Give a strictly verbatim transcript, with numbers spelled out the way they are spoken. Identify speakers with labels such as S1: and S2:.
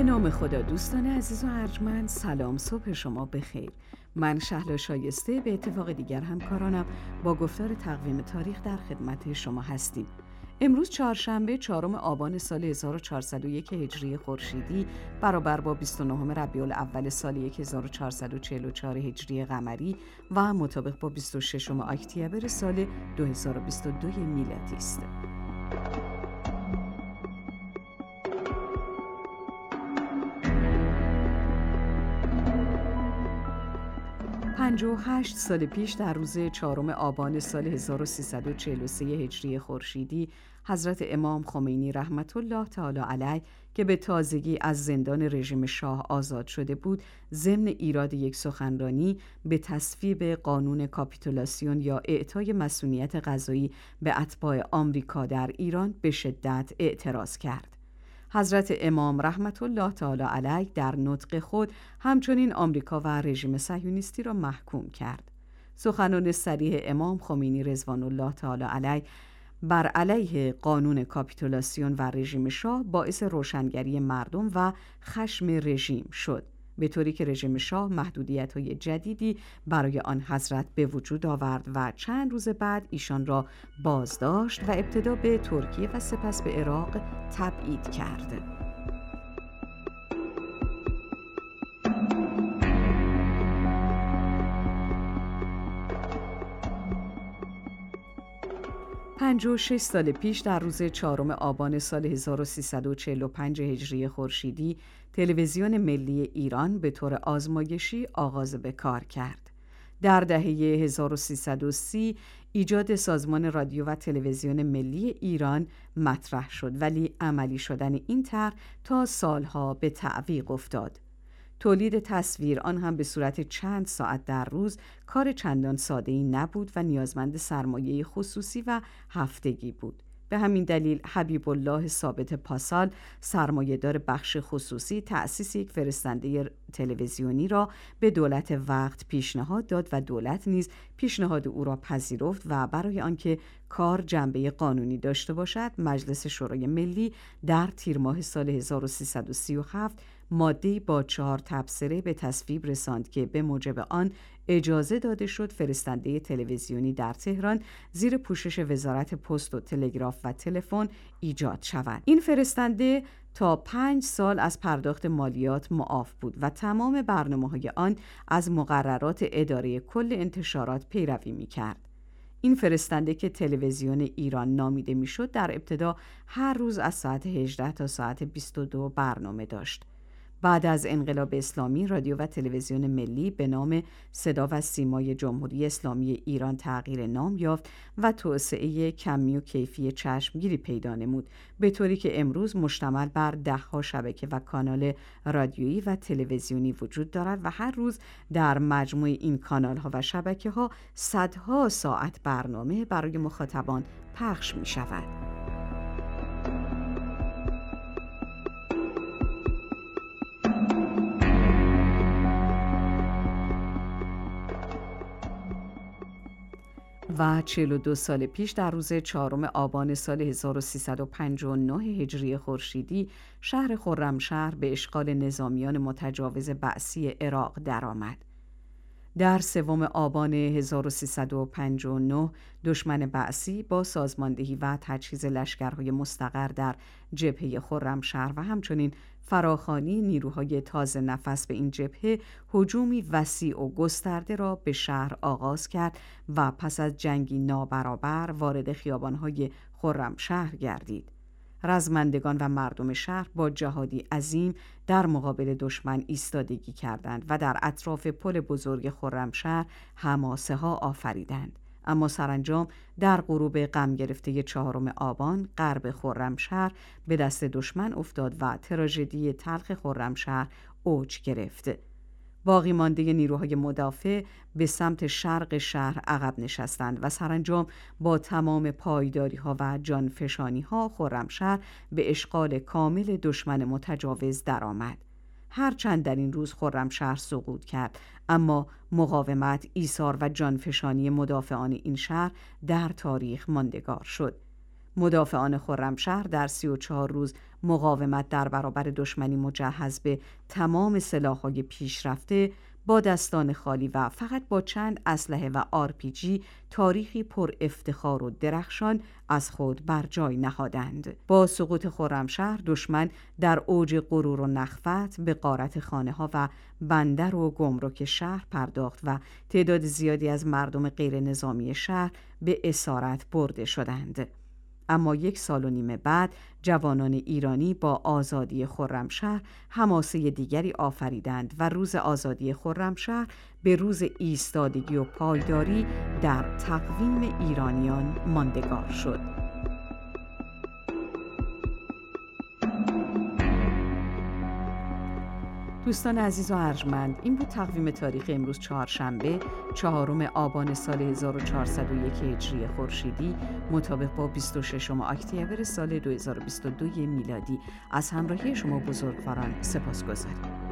S1: به نام خدا. دوستان عزیز و ارجمند، سلام، صبح شما بخیر. من شهلا شایسته به اتفاق دیگر همکارانم با گفتار تقویم تاریخ در خدمت شما هستیم. امروز چهارشنبه چهارم آبان سال هزار و چهارصد و یک هجری خورشیدی برابر با بیست و نهم ربیع الاول سال هزار و چهارصد و چهل و چهار هجری قمری و مطابق با بیست و ششم اکتبر سال دو هزار و بیست و دو میلادی است. پنجاه و هشت سال پیش در روز چهارم آبان سال هزار و سیصد و چهل و سه هجری خورشیدی حضرت امام خمینی رحمت الله تعالی علیه که به تازگی از زندان رژیم شاه آزاد شده بود، ضمن ایراد یک سخنرانی به تصویب قانون کاپیتولاسیون یا اعطای مسئولیت قضایی به اتباع آمریکا در ایران به شدت اعتراض کرد. حضرت امام رحمت الله تعالی علیه در نطق خود همچنین آمریکا و رژیم صهیونیستی را محکوم کرد. سخنان صریح امام خمینی رضوان الله تعالی علیه بر علیه قانون کاپیتولاسیون و رژیم شاه باعث روشنگری مردم و خشم رژیم شد، به طوری که رژیم شاه محدودیت‌های جدیدی برای آن حضرت به وجود آورد و چند روز بعد ایشان را بازداشت و ابتدا به ترکیه و سپس به عراق تبعید کرد. پنجاه و شش سال پیش در روز چهارم آبان سال هزار و سیصد و چهل و پنج هجری خورشیدی تلویزیون ملی ایران به طور آزمایشی آغاز به کار کرد. در دهه هزار و سیصد و سی ایجاد سازمان رادیو و تلویزیون ملی ایران مطرح شد، ولی عملی شدن این طرح تا سالها به تعویق افتاد. تولید تصویر، آن هم به صورت چند ساعت در روز، کار چندان ساده‌ای نبود و نیازمند سرمایه خصوصی و هفتگی بود. به همین دلیل حبیب الله ثابت پاسال، سرمایه‌دار بخش خصوصی، تأسیس یک فرستنده تلویزیونی را به دولت وقت پیشنهاد داد و دولت نیز پیشنهاد او را پذیرفت و برای آنکه کار جنبه قانونی داشته باشد، مجلس شورای ملی در تیر ماه سال هزار و سیصد و سی و هفت ماده‌ای با چهار تبصره به تصویب رساند که به موجب آن اجازه داده شد فرستنده تلویزیونی در تهران زیر پوشش وزارت پست و تلگراف و تلفن ایجاد شود. این فرستنده تا پنج سال از پرداخت مالیات معاف بود و تمام برنامه‌های آن از مقررات اداره کل انتشارات پیروی می‌کرد. این فرستنده که تلویزیون ایران نامیده میشد، در ابتدا هر روز از ساعت هجده تا ساعت بیست و دو برنامه داشت. بعد از انقلاب اسلامی رادیو و تلویزیون ملی به نام صدا و سیمای جمهوری اسلامی ایران تغییر نام یافت و توسعه کمی و کیفی چشمگیری پیدا نمود، به طوری که امروز مشتمل بر ده‌ها شبکه و کانال رادیویی و تلویزیونی وجود دارد و هر روز در مجموع این کانال‌ها و شبکه‌ها صدها ساعت برنامه برای مخاطبان پخش می‌شود. و چهل و دو سال پیش در روز چهارم آبان سال هزار و سیصد و پنجاه و نه هجری خورشیدی شهر خرمشهر به اشغال نظامیان متجاوز بعثی عراق درآمد. در سوم آبان هزار و سیصد و پنجاه و نه دشمن بعثی با سازماندهی و تجهیز لشکرهای مستقر در جبهه خرمشهر و همچنین فراخوانی نیروهای تازه نفس به این جبهه هجومی وسیع و گسترده را به شهر آغاز کرد و پس از جنگی نابرابر وارد خیابانهای خرمشهر گردید. رزمندگان و مردم شهر با جهادی عظیم در مقابل دشمن ایستادگی کردند و در اطراف پل بزرگ خرمشهر حماسه ها آفریدند. اما سرانجام در غروب غم گرفته چهارم آبان غرب خرمشهر به دست دشمن افتاد و تراژدی تلخ خرمشهر اوج گرفت. باقی مانده نیروهای مدافع به سمت شرق شهر عقب نشستند و سرانجام با تمام پایداری‌ها و جانفشانی‌ها خرمشهر به اشغال کامل دشمن متجاوز درآمد. هرچند در این روز خرمشهر سقوط کرد، اما مقاومت، ایثار و جانفشانی مدافعان این شهر در تاریخ ماندگار شد. مدافعان خرمشهر در سی و چهار روز مقاومت در برابر دشمنی مجهز به تمام سلاح‌های پیشرفته با دستان خالی و فقط با چند اسلحه و آر پی جی تاریخی پر افتخار و درخشان از خود بر جای نهادند. با سقوط خرمشهر دشمن در اوج غرور و نخوت به غارت خانه‌ها و بندر و گمرک شهر پرداخت و تعداد زیادی از مردم غیر نظامی شهر به اسارت برده شدند. اما یک سال و نیم بعد جوانان ایرانی با آزادی خرمشهر حماسه دیگری آفریدند و روز آزادی خرمشهر به روز ایستادگی و پایداری در تقویم ایرانیان ماندگار شد. دوستان عزیز و ارجمند، این بود تقویم تاریخ امروز چهارشنبه چهارم آبان سال هزار و چهارصد و یک هجری خورشیدی مطابق با بیست و ششم اکتبر سال دو هزار و بیست و دو میلادی. از همراهی شما بزرگواران سپاسگزاریم.